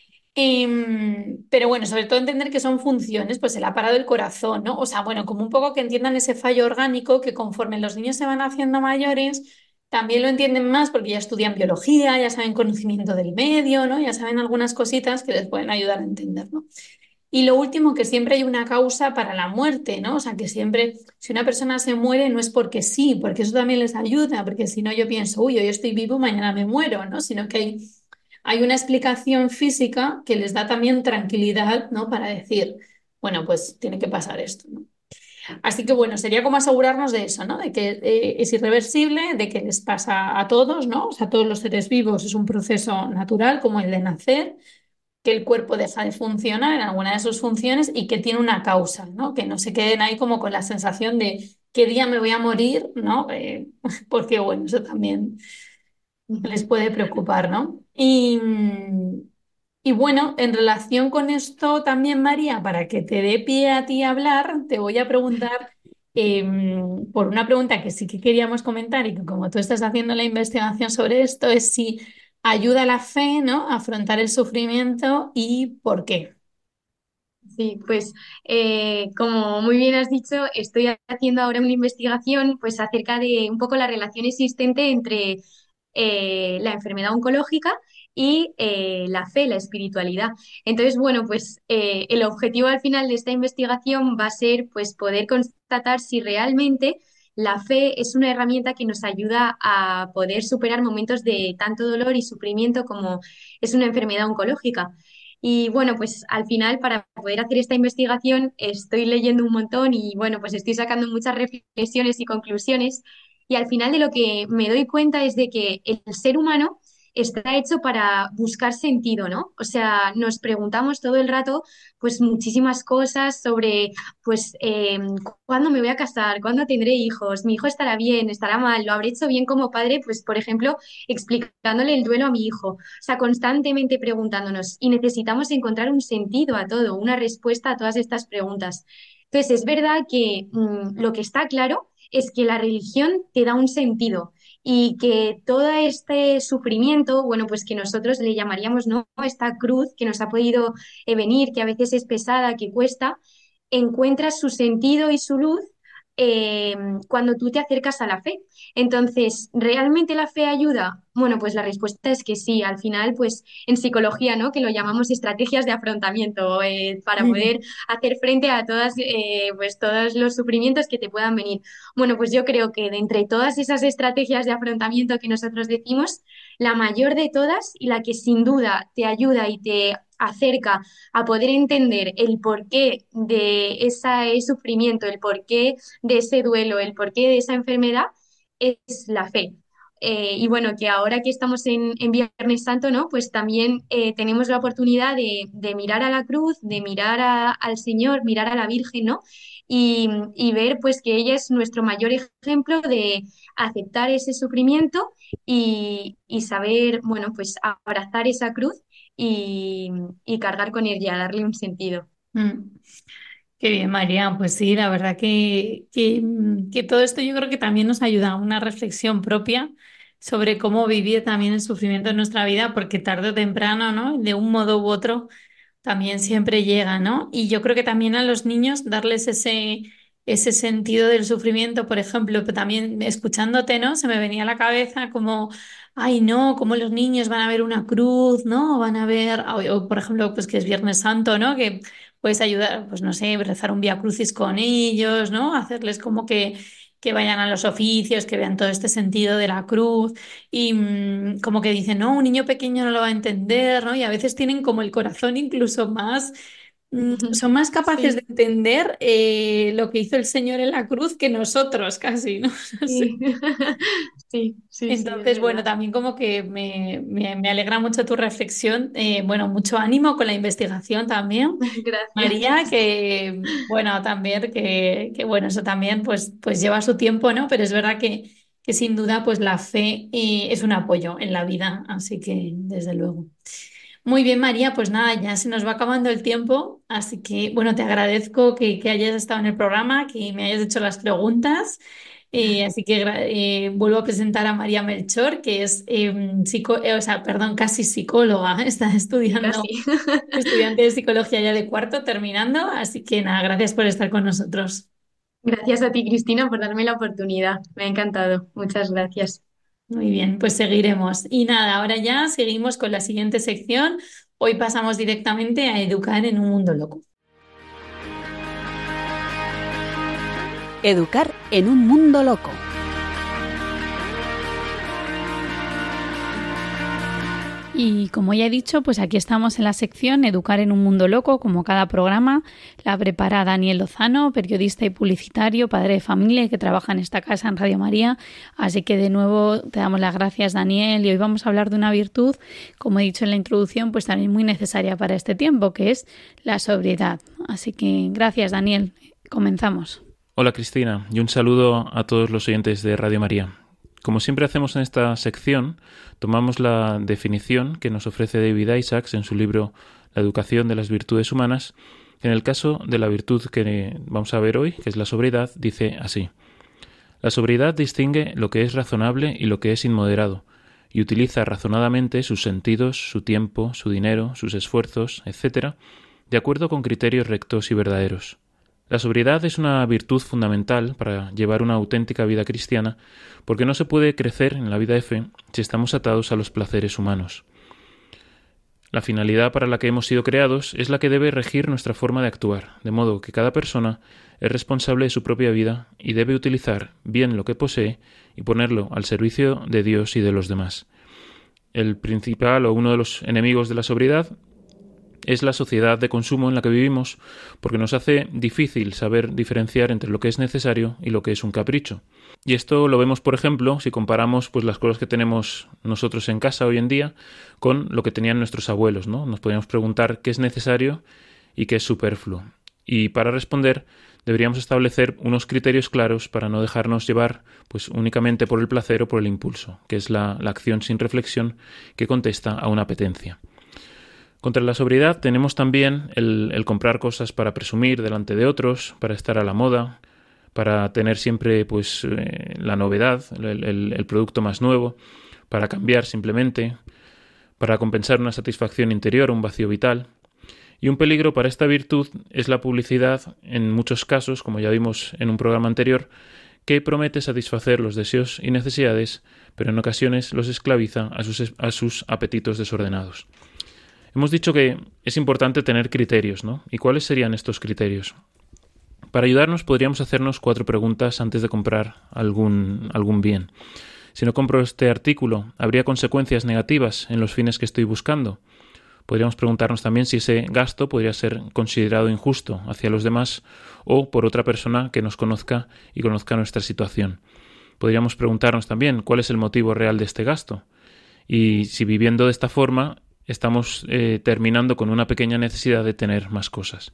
Em, pero bueno, sobre todo entender que son funciones, pues el aparato del corazón, ¿no? O sea, bueno, como un poco que entiendan ese fallo orgánico que conforme los niños se van haciendo mayores, también lo entienden más porque ya estudian biología, ya saben conocimiento del medio, ¿no? Ya saben algunas cositas que les pueden ayudar a entender, ¿no? Y lo último, que siempre hay una causa para la muerte, ¿no? O sea, que siempre, si una persona se muere, no es porque sí, porque eso también les ayuda, porque si no yo pienso, uy, hoy estoy vivo, mañana me muero, ¿no? Sino que hay, hay una explicación física que les da también tranquilidad, ¿no? Para decir, bueno, pues tiene que pasar esto, ¿no? Así que bueno, sería como asegurarnos de eso, ¿no? De que eh, es irreversible, de que les pasa a todos, ¿no? O sea, a todos los seres vivos es un proceso natural como el de nacer, que el cuerpo deja de funcionar en alguna de sus funciones y que tiene una causa, ¿no? Que no se queden ahí como con la sensación de qué día me voy a morir, ¿no? Eh, porque bueno, eso también les Ujú. puede preocupar, ¿no? Y, mm, y bueno, en relación con esto también, María, para que te dé pie a ti a hablar, te voy a preguntar em, por una pregunta que sí que queríamos comentar y que como tú estás haciendo la investigación sobre esto, es si ayuda la fe, ¿no? A afrontar el sufrimiento y por qué. Sí, pues eh, como muy bien has dicho, estoy haciendo ahora una investigación pues acerca de un poco la relación existente entre eh, la enfermedad oncológica y eh, la fe, la espiritualidad. Entonces, bueno, pues eh, el objetivo al final de esta investigación va a ser pues poder constatar si realmente la fe es una herramienta que nos ayuda a poder superar momentos de tanto dolor y sufrimiento como es una enfermedad oncológica. Y bueno, pues al final para poder hacer esta investigación estoy leyendo un montón y bueno, pues estoy sacando muchas reflexiones y conclusiones y al final de lo que me doy cuenta es de que el ser humano está hecho para buscar sentido, ¿no? O sea, nos preguntamos todo el rato pues muchísimas cosas sobre pues eh, cuándo me voy a casar, cuándo tendré hijos, mi hijo estará bien, estará mal, lo habré hecho bien como padre, pues por ejemplo, explicándole el duelo a mi hijo. O sea, constantemente preguntándonos y necesitamos encontrar un sentido a todo, una respuesta a todas estas preguntas. Entonces, es verdad que mm, lo que está claro es que la religión te da un sentido y que todo este sufrimiento, bueno, pues que nosotros le llamaríamos, ¿no? Esta cruz que nos ha podido eh, venir, que a veces es pesada, que cuesta, encuentra su sentido y su luz eh, cuando tú te acercas a la fe. Entonces, ¿realmente la fe ayuda? Bueno, pues la respuesta es que sí. Al final, pues en psicología, ¿no? Que lo llamamos estrategias de afrontamiento eh, para poder Mm. hacer frente a todas, eh, pues todos los sufrimientos que te puedan venir. Bueno, pues yo creo que de entre todas esas estrategias de afrontamiento que nosotros decimos, la mayor de todas y la que sin duda te ayuda y te acerca a poder entender el porqué de ese sufrimiento, el porqué de ese duelo, el porqué de esa enfermedad, es la fe. Eh, y bueno, que ahora que estamos en, en Viernes Santo, ¿no? Pues también eh, tenemos la oportunidad de, de mirar a la cruz, de mirar a- al Señor, mirar a la Virgen, ¿no? Y, y ver pues que ella es nuestro mayor ejemplo de aceptar ese sufrimiento y, y saber, bueno, pues abrazar esa cruz y, y cargar con ella, darle un sentido. Mm. Qué bien, María. Pues sí, la verdad que, que, mm, que todo esto yo creo que también nos ayuda a una reflexión propia sobre cómo vivir también el sufrimiento en nuestra vida, porque tarde o temprano, ¿no? De un modo u otro también siempre llega, ¿no? Y yo creo que también a los niños darles ese, ese sentido del sufrimiento, por ejemplo, pero también escuchándote, ¿no? Se me venía a la cabeza como, ay, no, como los niños van a ver una cruz, ¿no? Van a ver, o, o, por ejemplo, pues que es Viernes Santo, ¿no? Que puedes ayudar, pues no sé, rezar un Vía Crucis con ellos, ¿no? Hacerles como que... que vayan a los oficios, que vean todo este sentido de la cruz y mm, como que dicen, no, un niño pequeño no lo va a entender, ¿no? Y a veces tienen como el corazón incluso más, son más capaces Sí, de entender eh, lo que hizo el Señor en la cruz que nosotros casi, ¿no? No sé. sí, sí, sí, sí, es Entonces, bueno, verdad. también como que me, me- me alegra mucho tu reflexión. Eh, bueno, mucho ánimo con la investigación también. María, Gracias. que bueno, también que, que, bueno, eso también pues, pues lleva su tiempo, ¿no? Pero es verdad que, que sin duda pues la fe eh, es un apoyo en la vida, así que desde luego. Muy bien, María, pues nada, ya se nos va acabando el tiempo, así que bueno, te agradezco que, que hayas estado en el programa, que me hayas hecho las preguntas. Eh, así que gra- eh, vuelvo a presentar a María Melchor, que es eh, psico- eh, o sea, perdón, casi psicóloga, está Sí, estudiando, casi. estudiante de psicología ya de cuarto, terminando, así que nada, gracias por estar con nosotros. Gracias a ti, Cristina, por darme la oportunidad. Me ha encantado. Muchas gracias. Muy bien, pues seguiremos. Y nada, ahora ya seguimos con la siguiente sección. Hoy pasamos directamente a educar en un mundo loco. Educar en un mundo loco. Y como ya he dicho, pues aquí estamos en la sección Educar en un mundo loco, como cada programa. La prepara Daniel Lozano, periodista y publicitario, padre de familia y que trabaja en esta casa en Radio María. Así que de nuevo te damos las gracias, Daniel, y hoy vamos a hablar de una virtud, como he dicho en la introducción, pues también muy necesaria para este tiempo, que es la sobriedad. Así que gracias, Daniel. Comenzamos. Hola Cristina y un saludo a todos los oyentes de Radio María. Como siempre hacemos en esta sección, tomamos la definición que nos ofrece David Isaacs en su libro La educación de las virtudes humanas. En el caso de la virtud que vamos a ver hoy, que es la sobriedad, dice así: la sobriedad distingue lo que es razonable y lo que es inmoderado, y utiliza razonadamente sus sentidos, su tiempo, su dinero, sus esfuerzos, etcétera, de acuerdo con criterios rectos y verdaderos. La sobriedad es una virtud fundamental para llevar una auténtica vida cristiana, porque no se puede crecer en la vida de fe si estamos atados a los placeres humanos. La finalidad para la que hemos sido creados es la que debe regir nuestra forma de actuar, de modo que cada persona es responsable de su propia vida y debe utilizar bien lo que posee y ponerlo al servicio de Dios y de los demás. El principal o uno de los enemigos de la sobriedad es la sociedad de consumo en la que vivimos, porque nos hace difícil saber diferenciar entre lo que es necesario y lo que es un capricho. Y esto lo vemos, por ejemplo, si comparamos pues las cosas que tenemos nosotros en casa hoy en día con lo que tenían nuestros abuelos, ¿no? Nos podríamos preguntar qué es necesario y qué es superfluo. Y para responder deberíamos establecer unos criterios claros para no dejarnos llevar pues únicamente por el placer o por el impulso, que es la, la acción sin reflexión que contesta a una apetencia. Contra la sobriedad tenemos también el, el comprar cosas para presumir delante de otros, para estar a la moda, para tener siempre pues eh, la novedad, el, el, el producto más nuevo, para cambiar simplemente, para compensar una satisfacción interior, un vacío vital. Y un peligro para esta virtud es la publicidad, en muchos casos, como ya vimos en un programa anterior, que promete satisfacer los deseos y necesidades, pero en ocasiones los esclaviza a sus, a sus apetitos desordenados. Hemos dicho que es importante tener criterios, ¿no? ¿Y cuáles serían estos criterios? Para ayudarnos podríamos hacernos cuatro preguntas antes de comprar algún, algún bien. Si no compro este artículo, ¿habría consecuencias negativas en los fines que estoy buscando? Podríamos preguntarnos también si ese gasto podría ser considerado injusto hacia los demás o por otra persona que nos conozca y conozca nuestra situación. Podríamos preguntarnos también cuál es el motivo real de este gasto y si viviendo de esta forma estamos eh, terminando con una pequeña necesidad de tener más cosas.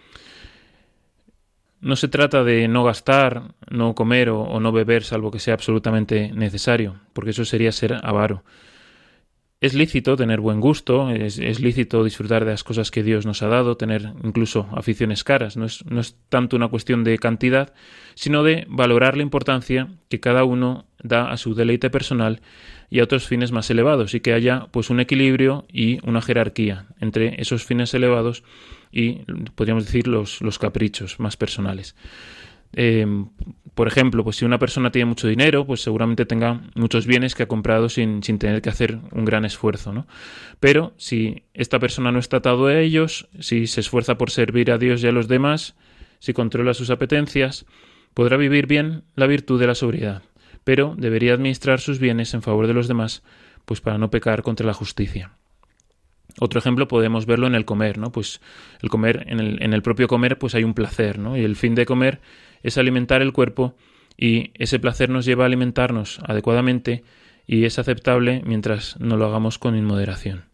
No se trata de no gastar, no comer o, o no beber salvo que sea absolutamente necesario, porque eso sería ser avaro. Es lícito tener buen gusto, es, es lícito disfrutar de las cosas que Dios nos ha dado, tener incluso aficiones caras. No es, no es tanto una cuestión de cantidad, sino de valorar la importancia que cada uno da a su deleite personal y a otros fines más elevados, y que haya pues un equilibrio y una jerarquía entre esos fines elevados y, podríamos decir, los, los caprichos más personales. Eh, por ejemplo, pues si una persona tiene mucho dinero, pues seguramente tenga muchos bienes que ha comprado sin, sin tener que hacer un gran esfuerzo, ¿no? Pero si esta persona no está atado a ellos, si se esfuerza por servir a Dios y a los demás, si controla sus apetencias, podrá vivir bien la virtud de la sobriedad, pero debería administrar sus bienes en favor de los demás, pues para no pecar contra la justicia. Otro ejemplo podemos verlo en el comer, ¿no? Pues el comer, en el, en el propio comer, pues hay un placer, ¿no? Y el fin de comer es alimentar el cuerpo, y ese placer nos lleva a alimentarnos adecuadamente y es aceptable mientras no lo hagamos con inmoderación.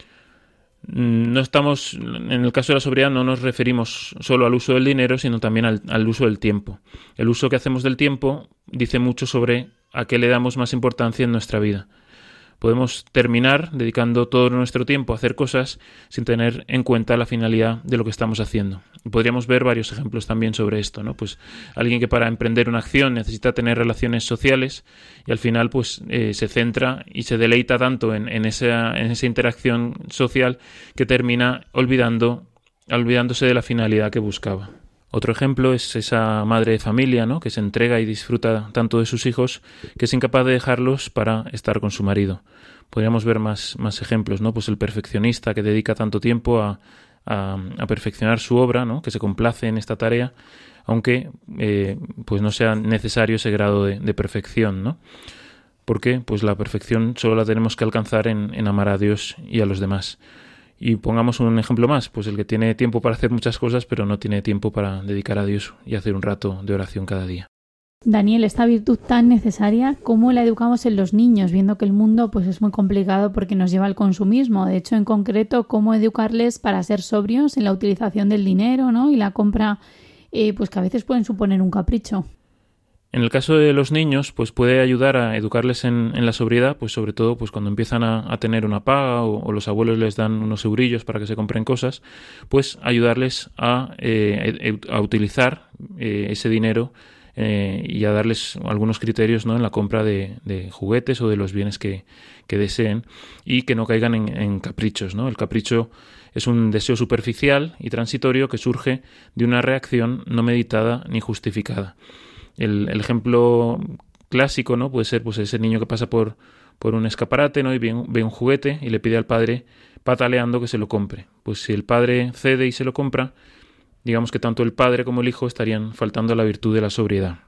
No estamos, en el caso de la sobriedad, no nos referimos solo al uso del dinero, sino también al, al uso del tiempo. El uso que hacemos del tiempo dice mucho sobre a qué le damos más importancia en nuestra vida. Podemos terminar dedicando todo nuestro tiempo a hacer cosas sin tener en cuenta la finalidad de lo que estamos haciendo. Podríamos ver varios ejemplos también sobre esto, ¿no? Pues alguien que para emprender una acción necesita tener relaciones sociales y al final pues eh, se centra y se deleita tanto en, en, esa, en esa interacción social que termina olvidando, olvidándose de la finalidad que buscaba. Otro ejemplo es esa madre de familia, ¿no? Que se entrega y disfruta tanto de sus hijos que es incapaz de dejarlos para estar con su marido. Podríamos ver más, más ejemplos, ¿no? Pues el perfeccionista que dedica tanto tiempo a, a, a perfeccionar su obra, ¿no? Que se complace en esta tarea, aunque eh, pues no sea necesario ese grado de, de perfección, ¿no? Porque pues la perfección solo la tenemos que alcanzar en, en amar a Dios y a los demás. Y pongamos un ejemplo más, pues el que tiene tiempo para hacer muchas cosas, pero no tiene tiempo para dedicar a Dios y hacer un rato de oración cada día. Daniel, esta virtud tan necesaria, ¿cómo la educamos en los niños? Viendo que el mundo pues es muy complicado porque nos lleva al consumismo. De hecho, en concreto, ¿cómo educarles para ser sobrios en la utilización del dinero, ¿no? Y la compra, eh, pues que a veces pueden suponer un capricho. En el caso de los niños, pues puede ayudar a educarles en, en la sobriedad, pues sobre todo pues cuando empiezan a, a tener una paga o, o los abuelos les dan unos eurillos para que se compren cosas, pues ayudarles a, eh, a utilizar eh, ese dinero eh, y a darles algunos criterios, ¿no? En la compra de, de juguetes o de los bienes que, que deseen y que no caigan en, en caprichos, ¿no? El capricho es un deseo superficial y transitorio que surge de una reacción no meditada ni justificada. El, el ejemplo clásico, ¿no? Puede ser pues ese niño que pasa por, por un escaparate, ¿no? Y ve un, ve un juguete y le pide al padre pataleando que se lo compre. Pues si el padre cede y se lo compra, digamos que tanto el padre como el hijo estarían faltando a la virtud de la sobriedad.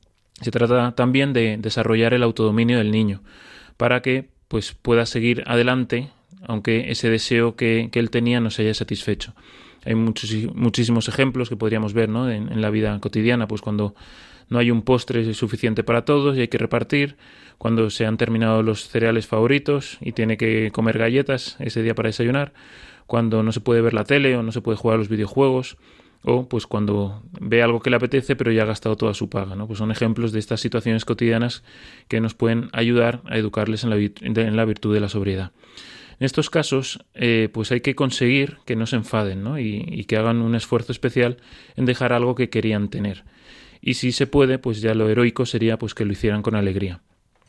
Se trata también de desarrollar el autodominio del niño para que pues pueda seguir adelante aunque ese deseo que, que él tenía no se haya satisfecho. Hay muchos, muchísimos ejemplos que podríamos ver, ¿no? en, en la vida cotidiana, pues cuando no hay un postre suficiente para todos y hay que repartir, cuando se han terminado los cereales favoritos y tiene que comer galletas ese día para desayunar, cuando no se puede ver la tele o no se puede jugar a los videojuegos, o pues cuando ve algo que le apetece pero ya ha gastado toda su paga, ¿no? Pues son ejemplos de estas situaciones cotidianas que nos pueden ayudar a educarles en la, en la virtud de la sobriedad. En estos casos, eh, pues hay que conseguir que no se enfaden, ¿no? y, y que hagan un esfuerzo especial en dejar algo que querían tener. Y si se puede, pues ya lo heroico sería pues que lo hicieran con alegría.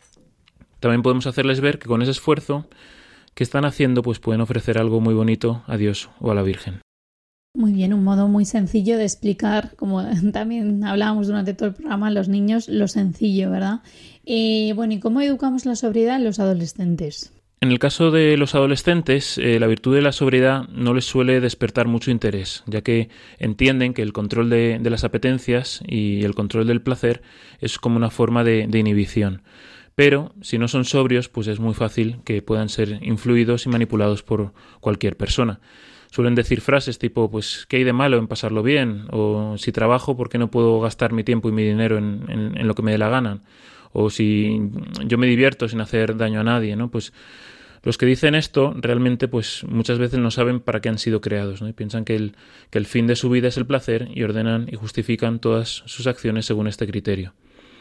También podemos hacerles ver que con ese esfuerzo que están haciendo, pues pueden ofrecer algo muy bonito a Dios o a la Virgen. Muy bien, un modo muy sencillo de explicar, como también hablábamos durante todo el programa, a los niños, lo sencillo, ¿verdad? Eh, bueno, ¿y cómo educamos la sobriedad en los adolescentes? En el caso de los adolescentes, eh, la virtud de la sobriedad no les suele despertar mucho interés, ya que entienden que el control de, de las apetencias y el control del placer es como una forma de, de inhibición. Pero si no son sobrios, pues es muy fácil que puedan ser influidos y manipulados por cualquier persona. Suelen decir frases tipo, pues, ¿qué hay de malo en pasarlo bien? O si trabajo, ¿por qué no puedo gastar mi tiempo y mi dinero en, en, en lo que me dé la gana? O si yo me divierto sin hacer daño a nadie, ¿no? Pues los que dicen esto realmente pues muchas veces no saben para qué han sido creados, ¿no? Y piensan que el, que el fin de su vida es el placer y ordenan y justifican todas sus acciones según este criterio.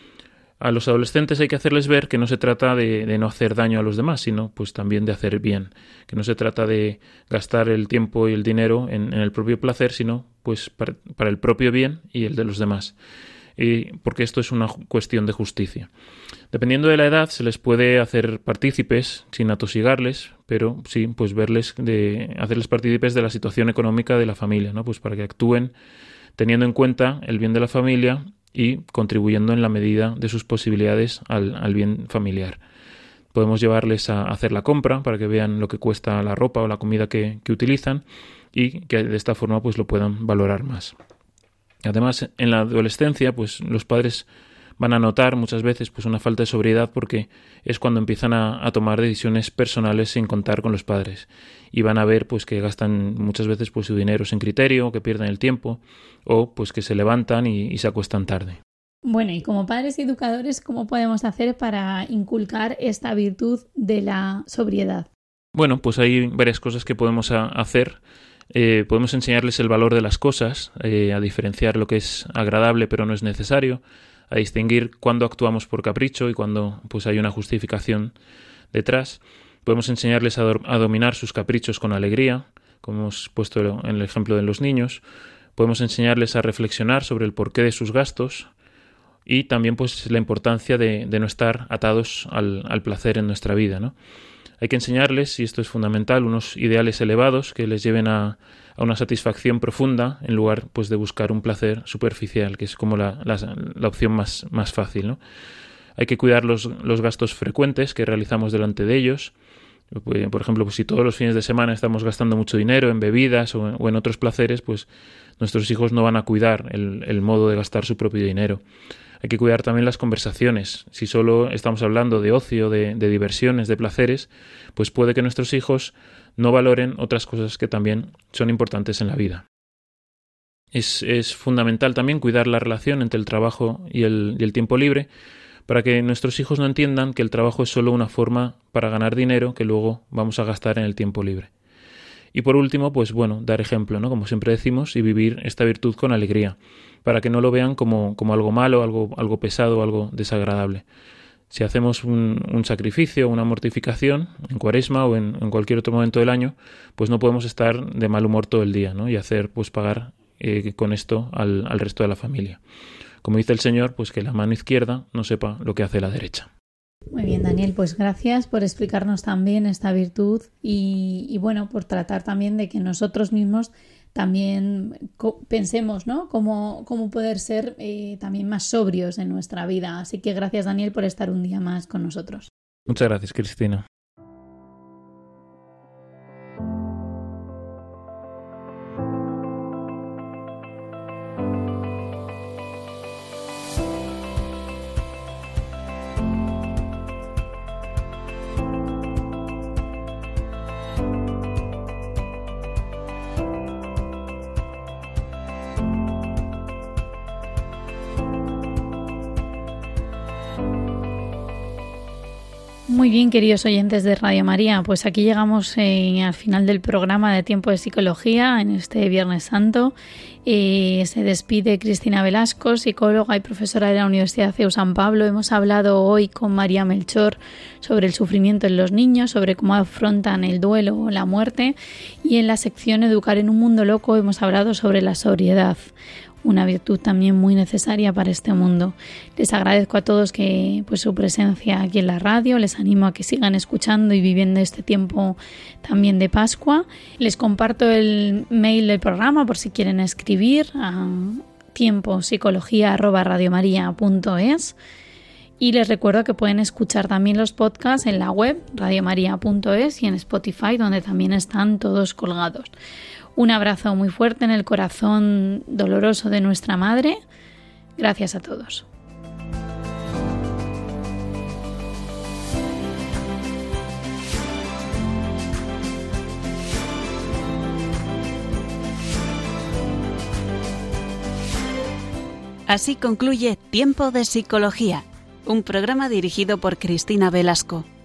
A los adolescentes hay que hacerles ver que no se trata de, de no hacer daño a los demás, sino pues también de hacer bien. Que no se trata de gastar el tiempo y el dinero en, en el propio placer, sino pues para, para el propio bien y el de los demás. Y porque esto es una cuestión de justicia. Dependiendo de la edad se les puede hacer partícipes sin atosigarles, pero sí, pues verles de hacerles partícipes de la situación económica de la familia, ¿no? Pues para que actúen teniendo en cuenta el bien de la familia y contribuyendo en la medida de sus posibilidades al, al bien familiar. Podemos llevarles a hacer la compra para que vean lo que cuesta la ropa o la comida que, que utilizan y que de esta forma pues lo puedan valorar más. Además, en la adolescencia, pues los padres van a notar muchas veces pues una falta de sobriedad porque es cuando empiezan a, a tomar decisiones personales sin contar con los padres y van a ver pues que gastan muchas veces pues su dinero sin criterio, que pierden el tiempo o pues que se levantan y, y se acuestan tarde. Bueno, y como padres y educadores, ¿cómo podemos hacer para inculcar esta virtud de la sobriedad? Bueno, pues hay varias cosas que podemos a, hacer. Eh, podemos enseñarles el valor de las cosas, eh, a diferenciar lo que es agradable pero no es necesario, a distinguir cuándo actuamos por capricho y cuándo pues hay una justificación detrás. Podemos enseñarles a, do- a dominar sus caprichos con alegría, como hemos puesto en el ejemplo de los niños. Podemos enseñarles a reflexionar sobre el porqué de sus gastos y también pues la importancia de, de no estar atados al, al placer en nuestra vida, ¿no? Hay que enseñarles, y esto es fundamental, unos ideales elevados que les lleven a, a una satisfacción profunda en lugar pues de buscar un placer superficial, que es como la, la, la opción más, más fácil, ¿no? Hay que cuidar los, los gastos frecuentes que realizamos delante de ellos. Por ejemplo, pues si todos los fines de semana estamos gastando mucho dinero en bebidas o, o en otros placeres, pues nuestros hijos no van a cuidar el, el modo de gastar su propio dinero. Hay que cuidar también las conversaciones. Si solo estamos hablando de ocio, de, de diversiones, de placeres, pues puede que nuestros hijos no valoren otras cosas que también son importantes en la vida. Es, es fundamental también cuidar la relación entre el trabajo y el, y el tiempo libre para que nuestros hijos no entiendan que el trabajo es solo una forma para ganar dinero que luego vamos a gastar en el tiempo libre. Y por último, pues bueno, dar ejemplo, ¿no? Como siempre decimos, y vivir esta virtud con alegría, para que no lo vean como, como algo malo, algo, algo pesado, algo desagradable. Si hacemos un, un sacrificio, una mortificación, en Cuaresma o en, en cualquier otro momento del año, pues no podemos estar de mal humor todo el día, ¿no? Y hacer, pues pagar eh, con esto al, al resto de la familia. Como dice el Señor, pues que la mano izquierda no sepa lo que hace la derecha. Muy bien, Daniel, pues gracias por explicarnos también esta virtud y, y bueno, por tratar también de que nosotros mismos también co- pensemos, ¿no? Cómo, cómo poder ser eh, también más sobrios en nuestra vida. Así que gracias, Daniel, por estar un día más con nosotros. Muchas gracias, Cristina. Muy bien, queridos oyentes de Radio María, pues aquí llegamos eh, al final del programa de Tiempo de Psicología en este Viernes Santo. Eh, se despide Cristina Velasco, psicóloga y profesora de la Universidad C E U San Pablo. Hemos hablado hoy con María Melchor sobre el sufrimiento en los niños, sobre cómo afrontan el duelo o la muerte, y en la sección Educar en un mundo loco hemos hablado sobre la sobriedad, una virtud también muy necesaria para este mundo. Les agradezco a todos que pues su presencia aquí en la radio, les animo a que sigan escuchando y viviendo este tiempo también de Pascua. Les comparto el mail del programa por si quieren escribir a tiempo psicología arroba radiomaria punto es, y les recuerdo que pueden escuchar también los podcasts en la web radiomaria punto es y en Spotify, donde también están todos colgados. Un abrazo muy fuerte en el corazón doloroso de nuestra madre. Gracias a todos. Así concluye Tiempo de Psicología, un programa dirigido por Cristina Velasco.